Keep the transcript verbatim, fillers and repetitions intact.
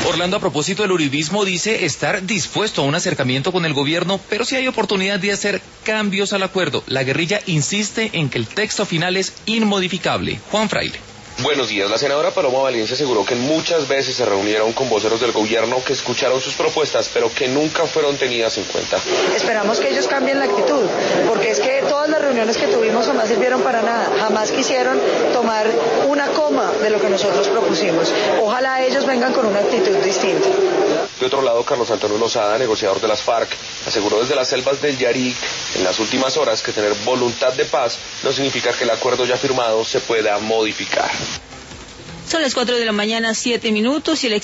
Orlando, a propósito del uribismo, dice estar dispuesto a un acercamiento con el gobierno, pero si hay oportunidad de hacer cambios al acuerdo. La guerrilla insiste en que el texto final es inmodificable. Juan Fraile. Buenos días. La senadora Paloma Valencia aseguró que muchas veces se reunieron con voceros del gobierno que escucharon sus propuestas, pero que nunca fueron tenidas en cuenta. Esperamos que ellos cambien la actitud, porque es que todas las reuniones que tuvimos jamás sirvieron para nada, jamás quisieron tomar una coma de lo que nosotros propusimos. Ojalá ellos vengan con una actitud distinta. De otro lado, Carlos Antonio Lozada, negociador de las FARC, aseguró desde las selvas del Yaric en las últimas horas que tener voluntad de paz no significa que el acuerdo ya firmado se pueda modificar. Son las cuatro de la mañana, siete minutos, y el